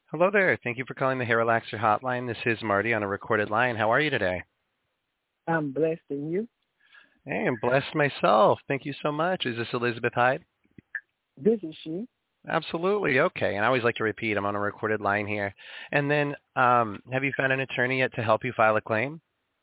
Hello there. Thank you for calling the Hair Relaxer Hotline. This is Marty on a recorded line. How are you today? I'm blessed in you. Hey, I'm blessed myself. Thank you so much. Is this Elizabeth Hyde? This is she. Absolutely. Okay. And I always like to repeat, I'm on a recorded line here. And then, have you found an attorney yet to help you file a claim?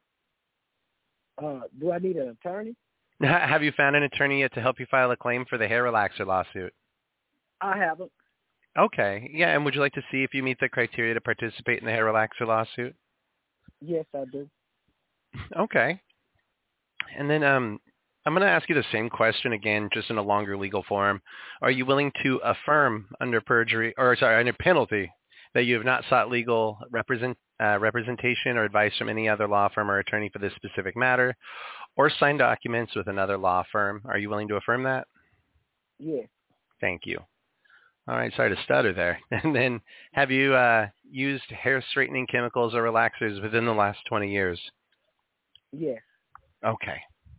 Do I need an attorney? Have you found an attorney yet to help you file a claim for the hair relaxer lawsuit? I haven't. Okay. Yeah. And would you like to see if you meet the criteria to participate in the hair relaxer lawsuit? Yes, I do. Okay. And then I'm going to ask you the same question again, just in a longer legal form. Are you willing to affirm under perjury, or sorry, under penalty, that you have not sought legal representation or advice from any other law firm or attorney for this specific matter, or signed documents with another law firm? Are you willing to affirm that? Yes. Thank you. All right, sorry to stutter there. And then, have you used hair straightening chemicals or relaxers within the last 20 years? Yes. Okay.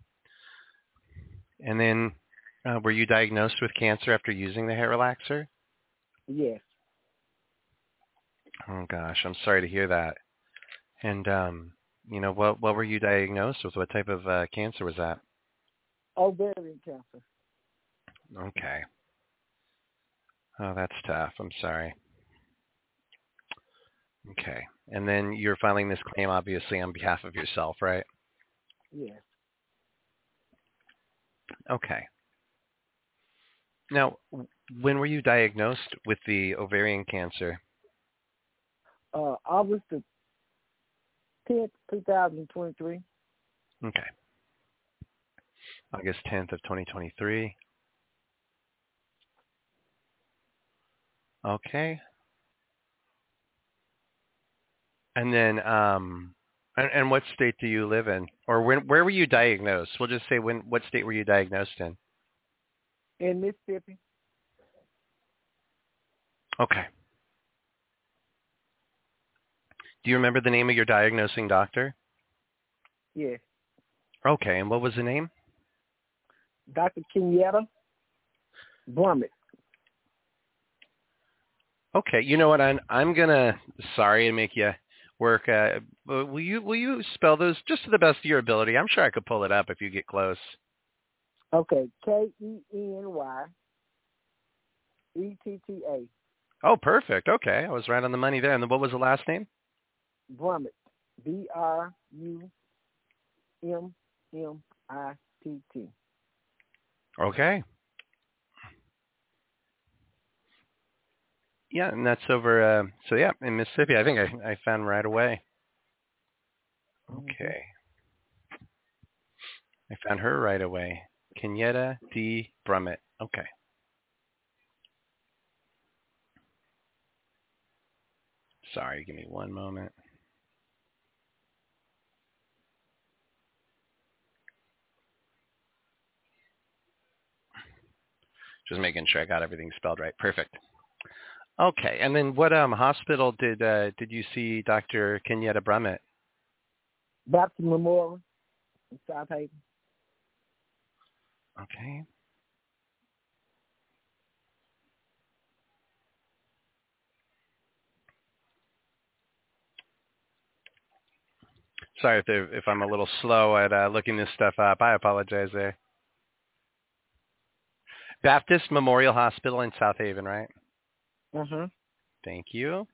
And then, were you diagnosed with cancer after using the hair relaxer? Yes. Oh gosh, I'm sorry to hear that. And what were you diagnosed with? What type of cancer was that? Ovarian cancer. Okay. Oh, that's tough. I'm sorry. Okay. And then you're filing this claim obviously on behalf of yourself, right? Yes. Okay. Now, when were you diagnosed with the ovarian cancer? August the 10th, 2023. Okay. August 10th of 2023. Okay. And then, and what state do you live in, or where were you diagnosed? We'll just say what state were you diagnosed in? In Mississippi. Okay. Do you remember the name of your diagnosing doctor? Yes. Okay, and what was the name? Dr. Kenyatta Brummett. Okay, you know what? I'm gonna sorry to make you work. But will you spell those just to the best of your ability? I'm sure I could pull it up if you get close. Okay. Kenyetta. Oh, perfect. Okay, I was right on the money there. And then what was the last name? Brummett. Brummitt. Okay. Yeah, and that's over. So yeah, in Mississippi. I think I found right away. Mm-hmm. Okay, I found her right away. Kenyetta D. Brummett. Okay. Sorry, give me one moment. Just making sure I got everything spelled right. Perfect. Okay, and then what hospital did you see Dr. Kenyetta Brummett? Baptist Memorial in South Haven. Okay. Sorry if I'm a little slow at looking this stuff up. I apologize there. Baptist Memorial Hospital in South Haven, right? Uh-huh. Thank you.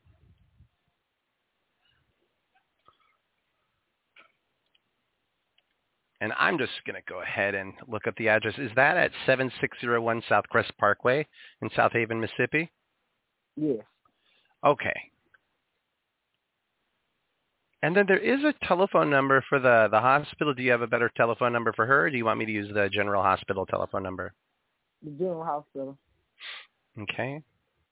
And I'm just going to go ahead and look up the address. Is that at 7601 Southcrest Parkway in South Haven, Mississippi? Yes. Okay. And then there is a telephone number for the hospital. Do you have a better telephone number for her, or do you want me to use the general hospital telephone number? The General Hospital. Okay.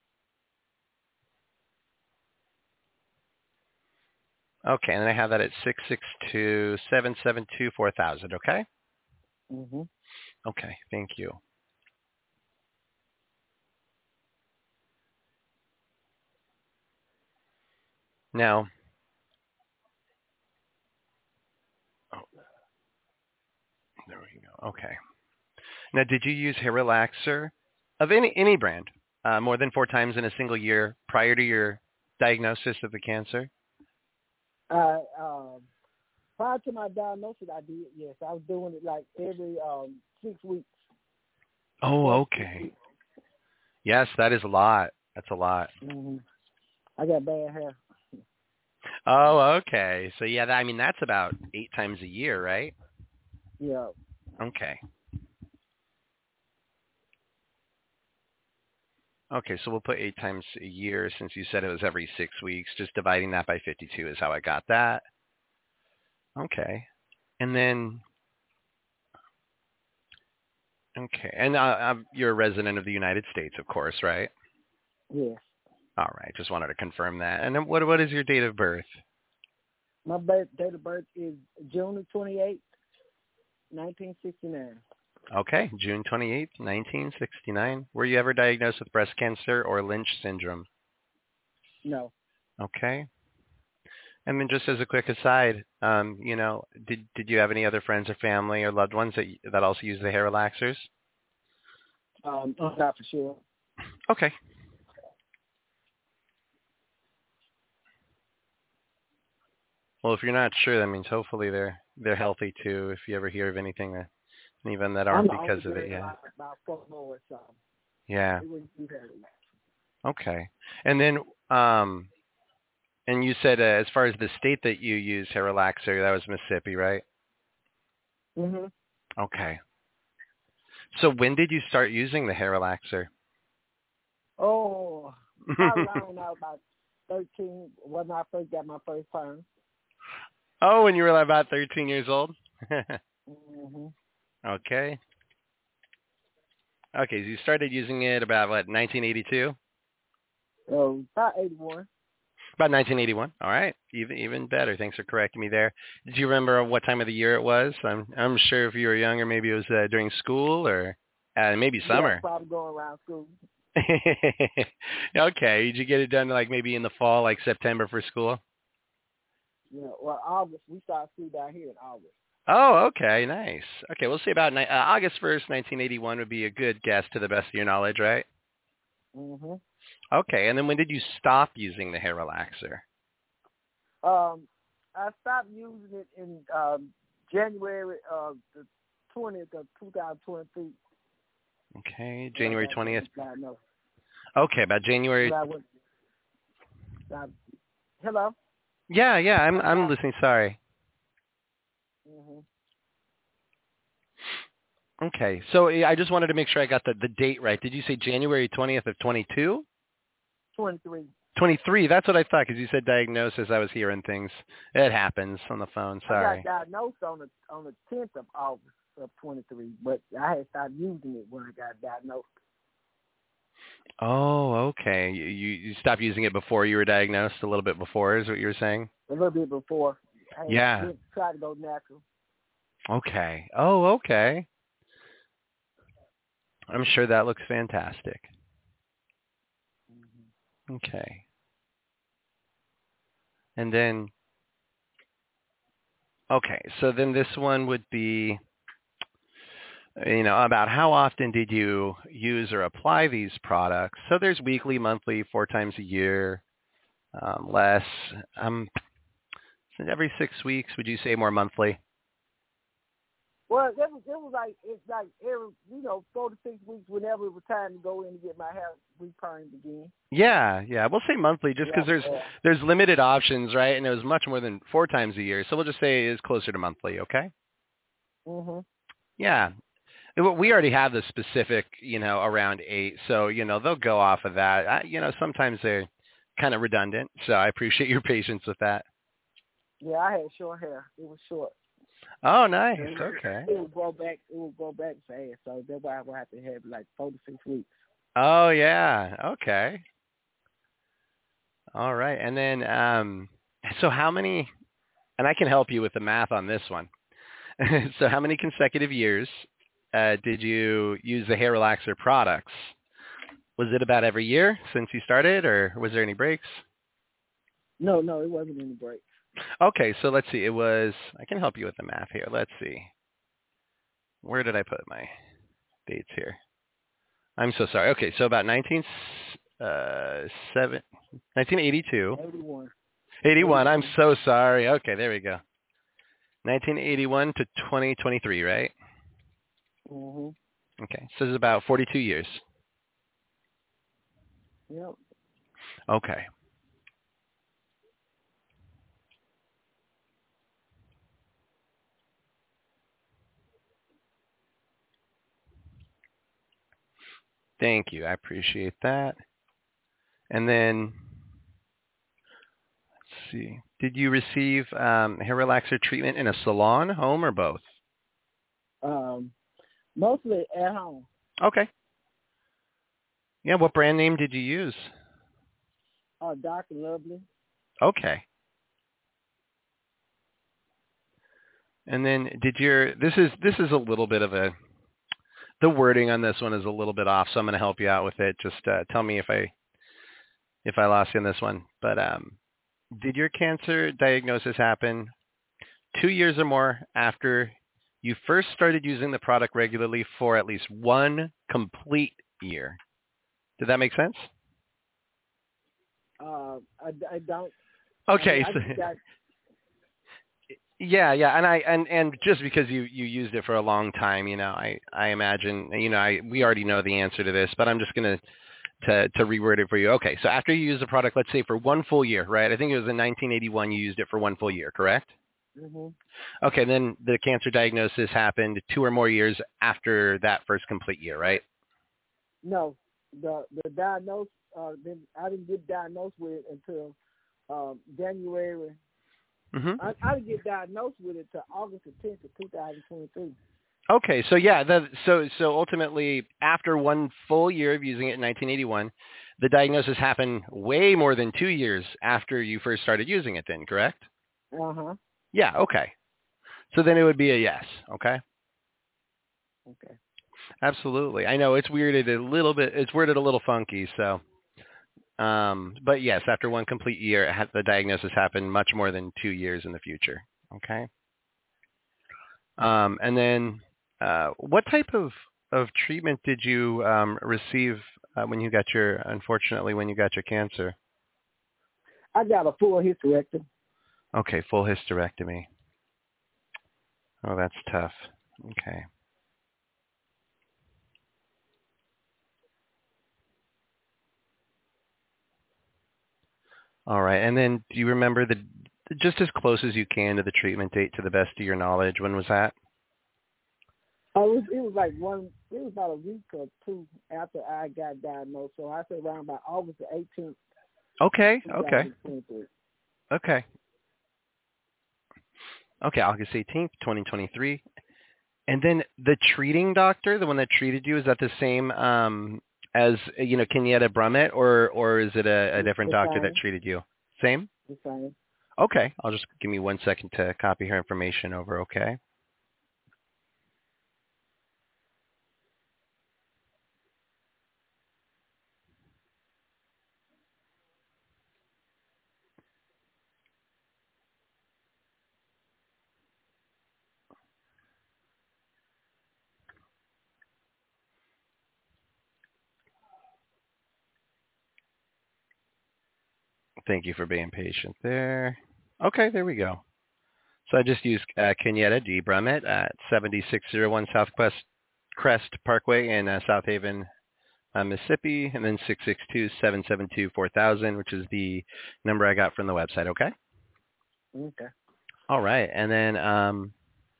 Okay, and I have that at 662-772-4000, okay? Mm-hmm. Okay, thank you. Now, oh, there we go. Okay. Now, did you use hair relaxer of any brand more than 4 times in a single year prior to your diagnosis of the cancer? I prior to my diagnosis, I did. Yes, I was doing it like every 6 weeks. Oh, 6 okay. weeks. Yes, that is a lot. That's a lot. Mm-hmm. I got bad hair. Oh, okay. So yeah, I mean that's about 8 times a year, right? Yeah. Okay. Okay, so we'll put 8 times a year since you said it was every 6 weeks. Just dividing that by 52 is how I got that. Okay. And then, okay. And you're a resident of the United States, of course, right? Yes. All right. Just wanted to confirm that. And then what is your date of birth? My date of birth is June 28th, 1969. Okay, June 28th, 1969. Were you ever diagnosed with breast cancer or Lynch syndrome? No. Okay. And then just as a quick aside, did you have any other friends or family or loved ones that also use the hair relaxers? Not for sure. Okay. Well, if you're not sure, that means hopefully they're healthy too. If you ever hear of anything even that I'm aren't the only because of it, girl yeah. about 4 more, so Yeah. it wouldn't be very much. Okay. And then, and you said as far as the state that you use hair relaxer, that was Mississippi, right? Mhm. Okay. So when did you start using the hair relaxer? Oh, probably around when I was about 13 when I first got my first perm. Oh, when you were about 13 years old? Mhm. Okay. Okay, so you started using it about, 1982? So about 81. About 1981. All right. Even better. Thanks for correcting me there. Did you remember what time of the year it was? I'm sure if you were younger, maybe it was during school or maybe Yeah, summer. probably going around school. Okay. Did you get it done maybe in the fall, like September for school? Yeah, well, August. We started school down here in August. Oh, okay. Nice. Okay, we'll say about August 1st, 1981 would be a good guess to the best of your knowledge, right? Mhm. Okay. And then when did you stop using the hair relaxer? I stopped using it in January the 20th of 2023. Okay, January 20th. Diagnosed. Okay, about January. When I went, hello. Yeah, I'm listening. Sorry. Mhm. Okay, so I just wanted to make sure I got the date right. Did you say January 20th of 22? 23. 23. That's what I thought because you said diagnosis. I was hearing things. It happens on the phone. I got Sorry. diagnosed on the 10th of August of 23, but I had started using it when I got diagnosed. Oh, okay. You stopped using it before you were diagnosed. A little bit before is what you were saying. A little bit before. I Yeah. tried to go natural. Okay. Oh, okay. I'm sure that looks fantastic. Okay. And then, okay, so then this one would be, about how often did you use or apply these products? So there's weekly, monthly, 4 times a year, less. So every 6 weeks, would you say more monthly? Well, it was like it's like every 4 to 6 weeks whenever it was time to go in to get my hair repermed again. Yeah. We'll say monthly just because Yeah. there's limited options, right? And it was much more than 4 times a year. So we'll just say it is closer to monthly, okay? Mhm. Yeah. We already have the specific, around 8. So, they'll go off of that. Sometimes they're kind of redundant. So I appreciate your patience with that. Yeah, I had short hair. It was short. Oh, nice. Okay. It would grow back. It would grow back fast. So that's why I would have to have like 4 to 6 weeks. Oh, yeah. Okay. All right. And then, so how many, and I can help you with the math on this one. So how many consecutive years did you use the hair relaxer products? Was it about every year since you started, or was there any breaks? No, it wasn't any break. Okay, so let's see. I can help you with the math here. Let's see. Where did I put my dates here? I'm so sorry. Okay, so about 1982. 81. 81. I'm 81. so sorry. Okay, there we go. 1981 to 2023, right? Mhm. Okay, so this is about 42 years. Yep. Okay. Thank you. I appreciate that. And then, let's see. Did you receive hair relaxer treatment in a salon, home, or both? Mostly at home. Okay. Yeah, what brand name did you use? Dr. Lovely. Okay. And then this is a little bit of the wording on this one is a little bit off, so I'm going to help you out with it. Just tell me if I lost you on this one. But did your cancer diagnosis happen 2 years or more after you first started using the product regularly for at least one complete year? Did that make sense? I don't. Okay. I just got. Yeah, and just because you used it for a long time, I imagine, we already know the answer to this, but I'm just gonna to reword it for you. Okay, so after you use the product, let's say for one full year, right? I think it was in 1981 you used it for one full year, correct? Mhm. Okay, then the cancer diagnosis happened 2 or more years after that first complete year, right? No, the diagnosis. I didn't get diagnosed with it until January. Mm-hmm. I didn't get diagnosed with it until August the 10th of 2023. Okay, so yeah, so ultimately, after one full year of using it in 1981, the diagnosis happened way more than 2 years after you first started using it. Then, correct? Uh-huh. Yeah. Okay. So then it would be a yes. Okay. Okay. Absolutely. I know it's weirded a little bit. It's worded a little funky. So, but yes, after one complete year, the diagnosis happened much more than 2 years in the future. Okay. And then, what type of treatment did you receive when you got unfortunately, when you got your cancer? I got a full hysterectomy. Okay, full hysterectomy. Oh, that's tough. Okay. All right. And then do you remember just as close as you can to the treatment date to the best of your knowledge, when was that? It was like it was about a week or two after I got diagnosed. So I said around about August the 18th. Okay. 2023. Okay. Okay, August 18th, 2023. And then the treating doctor, the one that treated you, is that the same as, Kenyetta Brummett, or is it a different The doctor that same. treated you? Same? The same. Okay. I'll just give me 1 second to copy her information over, okay? Thank you for being patient there. Okay, there we go. So I just used Kenyetta D. Brummett at 7601 Southwest Crest Parkway in South Haven, Mississippi, and then 662-772-4000, which is the number I got from the website, okay? Okay. All right. And then, and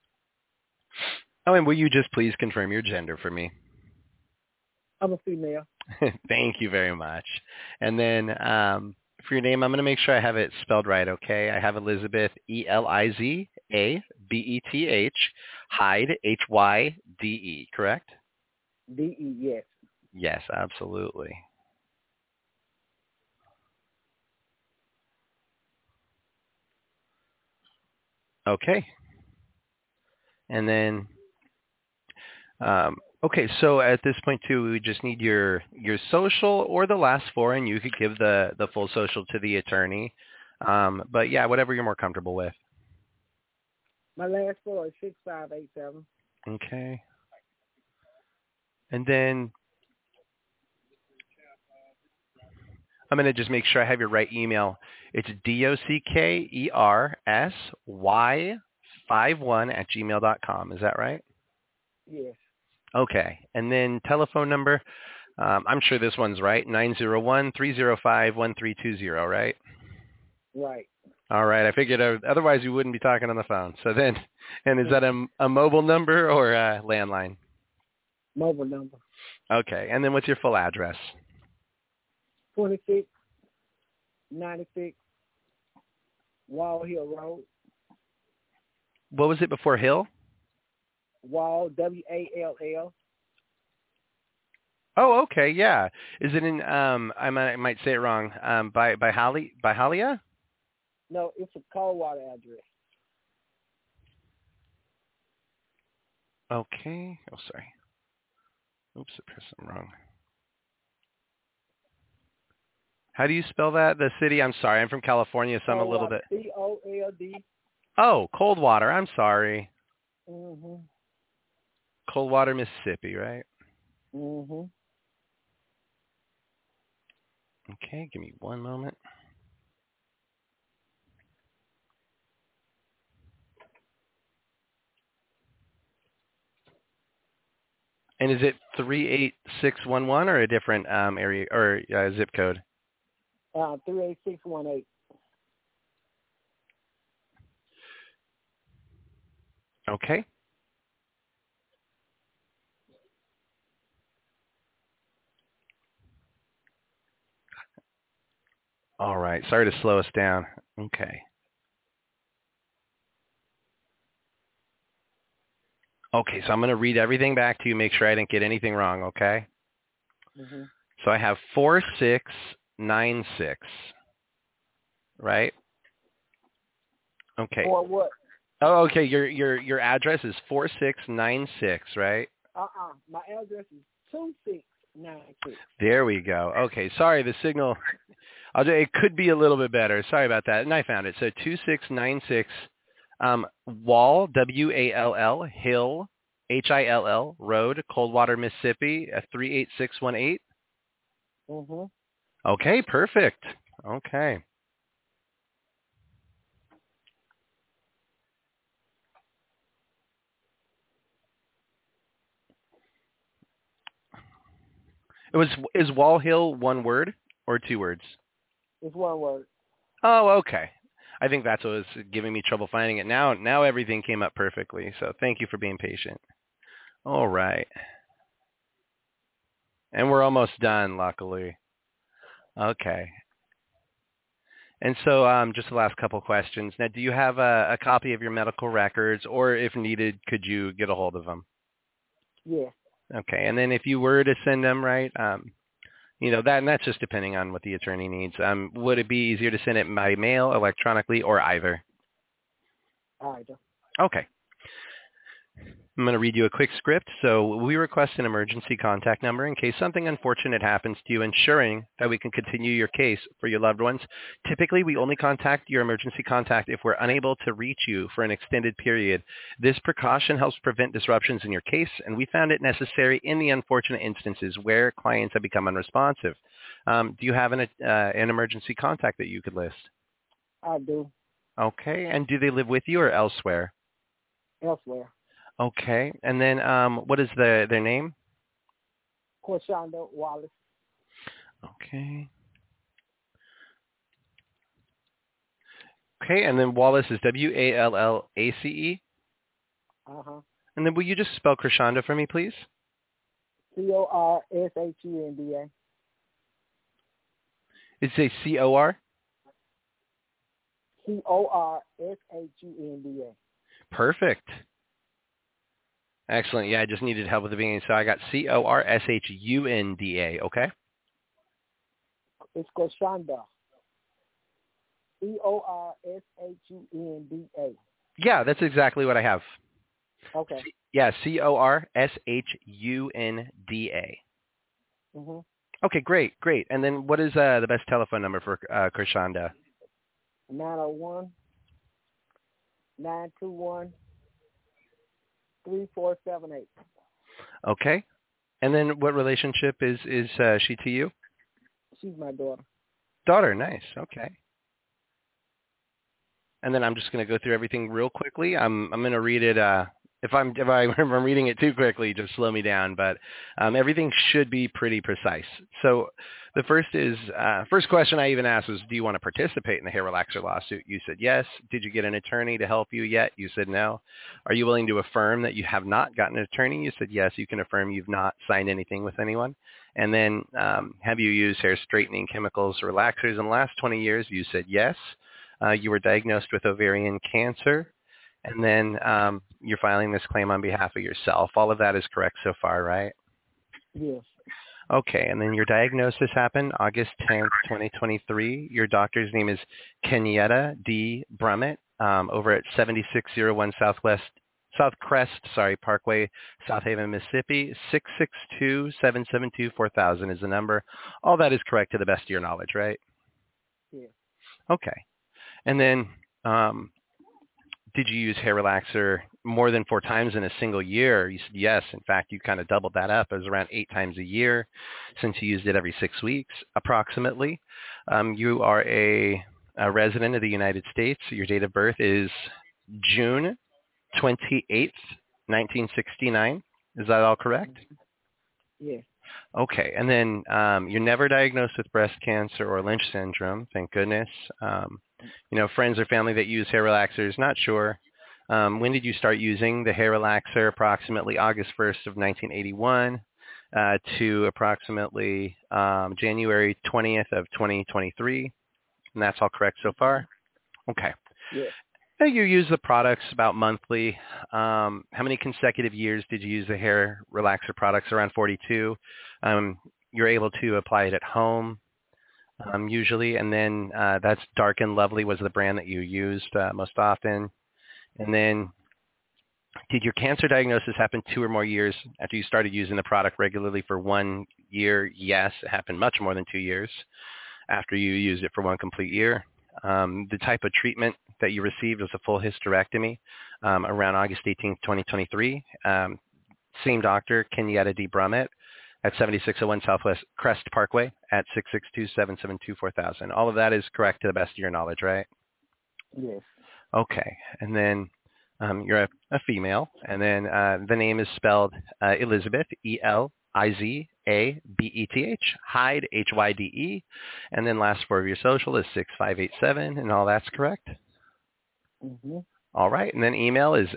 will you just please confirm your gender for me? I'm a female. Thank you very much. And then for your name, I'm going to make sure I have it spelled right, okay? I have Elizabeth, Elizabeth, Hyde, Hyde, correct? D-E, yes. Yes, absolutely. Okay. And then, okay, so at this point too, we would just need your social or the last four, and you could give the full social to the attorney. But yeah, whatever you're more comfortable with. My last four is 6587. Okay. And then, I'm going to just make sure I have your right email. It's DOCKERSY51 at gmail.com. Yes. Okay. And then telephone number, I'm sure this one's right, 901-305-1320, right? Right. All right. I figured otherwise you wouldn't be talking on the phone. So then, and is that a mobile number or a landline? Mobile number. Okay. And then what's your full address? 2696 Wall Hill Road. What was it before Hill? Wall, Wall. Oh, okay. Yeah. Is it in, I might say it wrong, by Halia? No, it's a Coldwater address. Okay. Oh, sorry. Oops, I pressed something wrong. How do you spell that? The city? I'm sorry. I'm from California, so I'm a little bit. Cold. Oh, Coldwater. I'm sorry. Mhm. Coldwater, Mississippi, right? Mhm. Okay. Give me one moment. And is it 38611 or a different area or zip code? 38618. Okay. All right. Sorry to slow us down. Okay. Okay, so I'm going to read everything back to you, make sure I didn't get anything wrong, okay? Mhm. So I have 4696, right? Okay. For what? Oh, okay. Your address is 4696, right? My address is 2696. There we go. Okay. Sorry, the signal. It could be a little bit better. Sorry about that. And I found it. So 2696 Wall, Wall, Hill, Hill Road, Coldwater, Mississippi, 38618. Mhm. Okay, perfect. Okay. Is Wall Hill one word or two words? It's one word. Oh, okay. I think that's what was giving me trouble finding it. Now everything came up perfectly. So thank you for being patient. All right. And we're almost done, luckily. Okay. And so just the last couple questions. Now, do you have a copy of your medical records, or if needed, could you get a hold of them? Yes. Okay. And then if you were to send them, right, and that's just depending on what the attorney needs. Would it be easier to send it by mail, electronically, or either? All right. Okay. I'm going to read you a quick script. So we request an emergency contact number in case something unfortunate happens to you, ensuring that we can continue your case for your loved ones. Typically, we only contact your emergency contact if we're unable to reach you for an extended period. This precaution helps prevent disruptions in your case, and we found it necessary in the unfortunate instances where clients have become unresponsive. Do you have an emergency contact that you could list? I do. Okay. And do they live with you or elsewhere? Elsewhere. Okay. And then what is their name? Corshonda Wallace. Okay. Okay, and then Wallace is Wallace. Uh-huh. And then will you just spell Krishanda for me, please? Corshunda. It's a C-O-R? Corshunda. Perfect. Excellent. Yeah, I just needed help with the beginning, so I got Corshunda, okay? It's Corshonda. Corshunda. Yeah, that's exactly what I have. Okay. Yeah, Corshunda. Mhm. Okay, great. And then what is the best telephone number for Krishanda? 901-921-3478. Okay. And then what relationship is she to you? She's my daughter. Daughter, nice. Okay. And then I'm just going to go through everything real quickly. I'm going to read it. If I'm reading it too quickly, just slow me down. But everything should be pretty precise. So the first question I even asked was, do you want to participate in the hair relaxer lawsuit? You said yes. Did you get an attorney to help you yet? You said no. Are you willing to affirm that you have not gotten an attorney? You said yes. You can affirm you've not signed anything with anyone. And then have you used hair straightening chemicals or relaxers in the last 20 years? You said yes. You were diagnosed with ovarian cancer. And then you're filing this claim on behalf of yourself. All of that is correct so far, right? Yes. Okay, and then your diagnosis happened August 10th, 2023. Your doctor's name is Kenyatta D. Brummett over at 7601 Southcrest Parkway, South Haven, Mississippi. 662-772-4000 is the number. All that is correct to the best of your knowledge, right? Yes. Okay. And then did you use hair relaxer more than 4 times in a single year? You said yes. In fact, you kind of doubled that up. It was around 8 times a year since you used it every 6 weeks, approximately. You are a resident of the United States. Your date of birth is June 28th, 1969. Is that all correct? Yes. Okay. And then you're never diagnosed with breast cancer or Lynch syndrome, thank goodness. Friends or family that use hair relaxers, not sure. When did you start using the hair relaxer? Approximately August 1st of 1981 to approximately January 20th of 2023. And that's all correct so far? Okay. Yes. You use the products about monthly. How many consecutive years did you use the hair relaxer products? Around 42. You're able to apply it at home usually, and then that's Dark and Lovely was the brand that you used most often. And then did your cancer diagnosis happen 2 or more years after you started using the product regularly for 1 year? Yes, it happened much more than 2 years after you used it for 1 complete year. The type of treatment that you received was a full hysterectomy around August 18th, 2023. Same doctor, Kenyatta D. Brummett, at 7601 Southwest Crest Parkway at 662-772-4000. All of that is correct to the best of your knowledge, right? Yes. Okay. And then you're a female, and then the name is spelled Elizabeth, Elizabeth, Hyde, Hyde, and then last 4 of your social is 6587, and all that's correct? Mm-hmm. All right, and then email is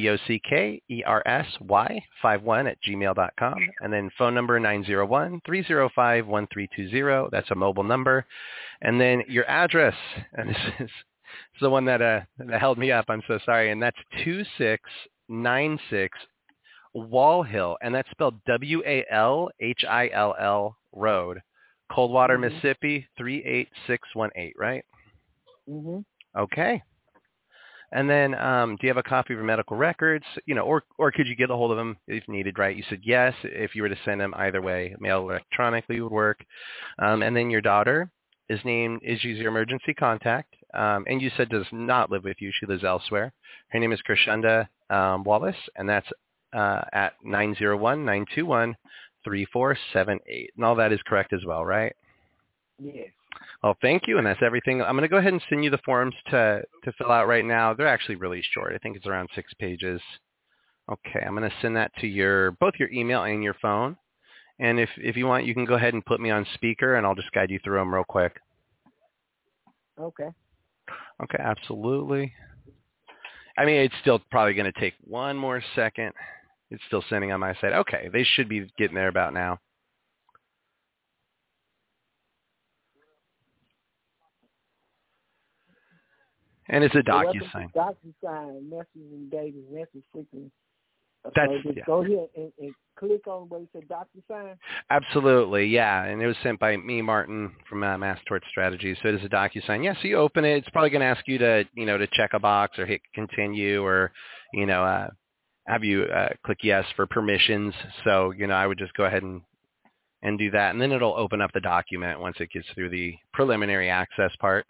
dockersy51@gmail.com, and then phone number 901-305-1320. That's a mobile number, and then your address, and this is the one that held me up. I'm so sorry, and that's 2696 Wall Hill, and that's spelled Walhill Road, Coldwater, Mm-hmm. Mississippi 38618, right? Mm-hmm. Okay. And then do you have a copy of your medical records? Or could you get a hold of them if needed, right? You said yes. If you were to send them either way, mail or electronically would work. And then your daughter is she's your emergency contact. And you said does not live with you. She lives elsewhere. Her name is Krishanda Wallace, and that's at 901-921-3478. And all that is correct as well, right? Yes. Well, thank you, and that's everything. I'm going to go ahead and send you the forms to fill out right now. They're actually really short. I think it's around 6 pages. Okay, I'm going to send that to both your email and your phone. And if you want, you can go ahead and put me on speaker, and I'll just guide you through them real quick. Okay. Okay, absolutely. I mean, it's still probably going to take one more second. It's still sending on my side. Okay, they should be getting there about now. And it's a DocuSign. DocuSign, message and data, message frequency. That's, so just yeah. go here and click on where it says DocuSign. Absolutely, yeah. And it was sent by me, Martin, from Mass Tort Strategies. So it is a DocuSign. Yeah, so you open it. It's probably going to ask you to check a box or hit continue or, have you click yes for permissions. So, I would just go ahead and do that. And then it'll open up the document once it gets through the preliminary access part.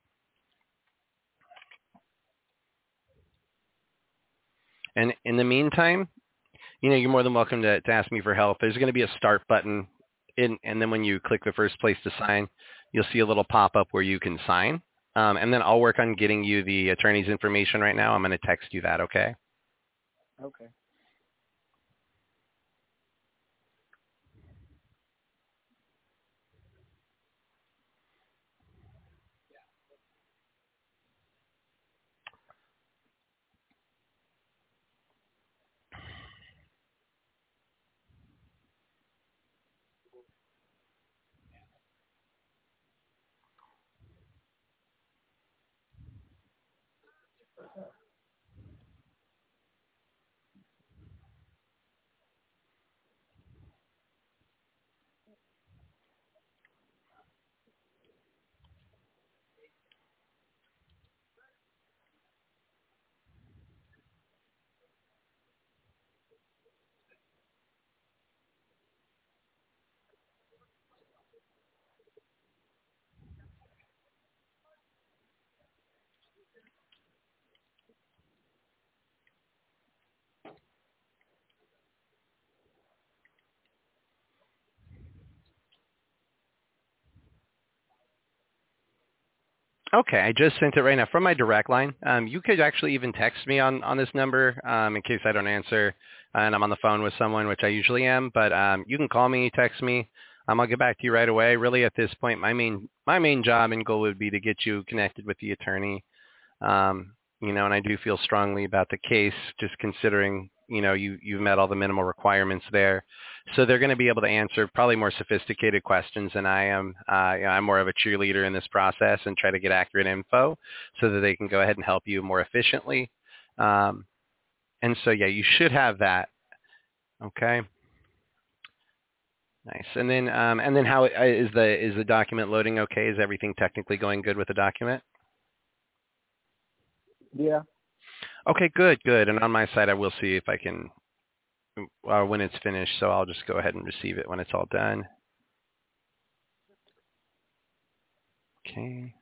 And in the meantime, you're more than welcome to ask me for help. There's going to be a start button, and then when you click the first place to sign, you'll see a little pop-up where you can sign. And then I'll work on getting you the attorney's information right now. I'm going to text you that, okay? Okay. Okay, I just sent it right now from my direct line. You could actually even text me on this number in case I don't answer and I'm on the phone with someone, which I usually am. But you can call me, text me. I'll get back to you right away. Really, at this point, my main job and goal would be to get you connected with the attorney. And I do feel strongly about the case, just considering, you've met all the minimal requirements there. So they're going to be able to answer probably more sophisticated questions than I am. I'm more of a cheerleader in this process and try to get accurate info so that they can go ahead and help you more efficiently. And so, yeah, you should have that. Okay. Nice. And then how is the document loading okay? Is everything technically going good with the document? Yeah. Okay, good. And on my side, I will see if I can, when it's finished, so I'll just go ahead and receive it when it's all done. Okay.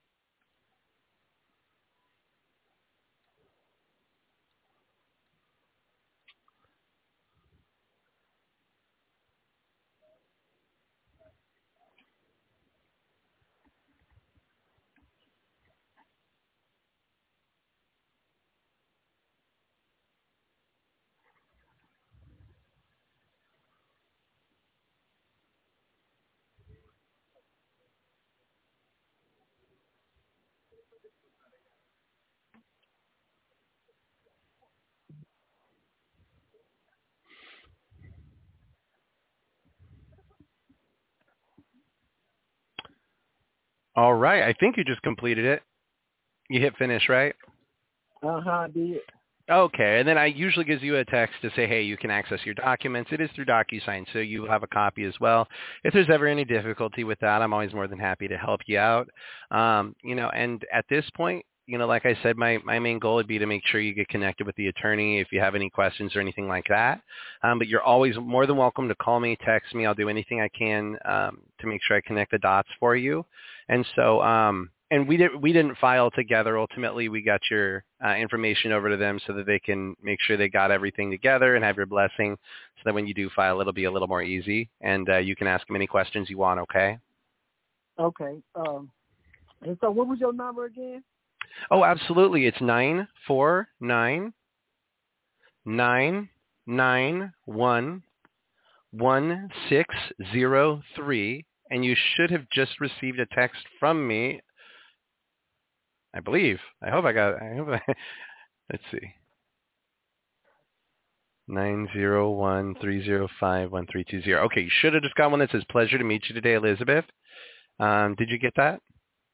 All right. I think you just completed it. You hit finish, right? I did. Okay, and then I usually gives you a text to say, hey, you can access your documents. It is through DocuSign, so you have a copy as well. If there's ever any difficulty with that, I'm always more than happy to help you out. And at this point, like I said, my main goal would be to make sure you get connected with the attorney if you have any questions or anything like that. But you're always more than welcome to call me, text me. I'll do anything I can to make sure I connect the dots for you. And so, and we didn't file together. Ultimately, we got your information over to them so that they can make sure they got everything together and have your blessing, so that when you do file, it'll be a little more easy, and you can ask them any questions you want. Okay. Okay. And so, what was your number again? Oh, absolutely. It's 949-991-1603, and you should have just received a text from me. I believe. Let's see. 901-305-1320. Okay, you should have just got one that says, pleasure to meet you today, Elizabeth. Did you get that?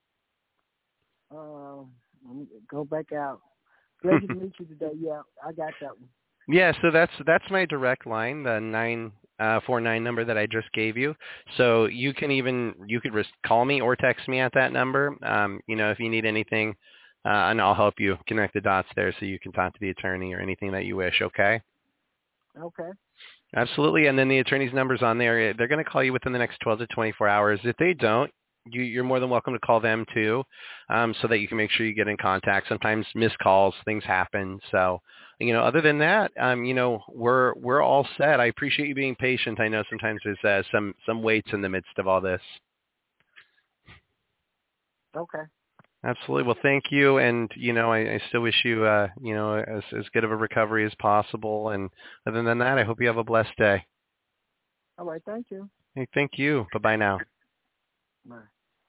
Let me go back out. Pleasure to meet you today. Yeah, I got that one. Yeah, so that's my direct line, the 949 number that I just gave you. So you could just call me or text me at that number. If you need anything, and I'll help you connect the dots there so you can talk to the attorney or anything that you wish. Okay. Okay. Absolutely. And then the attorney's number's on there. They're going to call you within the next 12 to 24 hours. If they don't, you're more than welcome to call them too, so that you can make sure you get in contact. Sometimes missed calls, things happen. So, other than that, we're all set. I appreciate you being patient. I know sometimes there's some weights in the midst of all this. Okay. Absolutely. Well, thank you, and I still wish you as good of a recovery as possible. And other than that, I hope you have a blessed day. All right. Thank you. Hey, thank you. Bye bye now. Bye.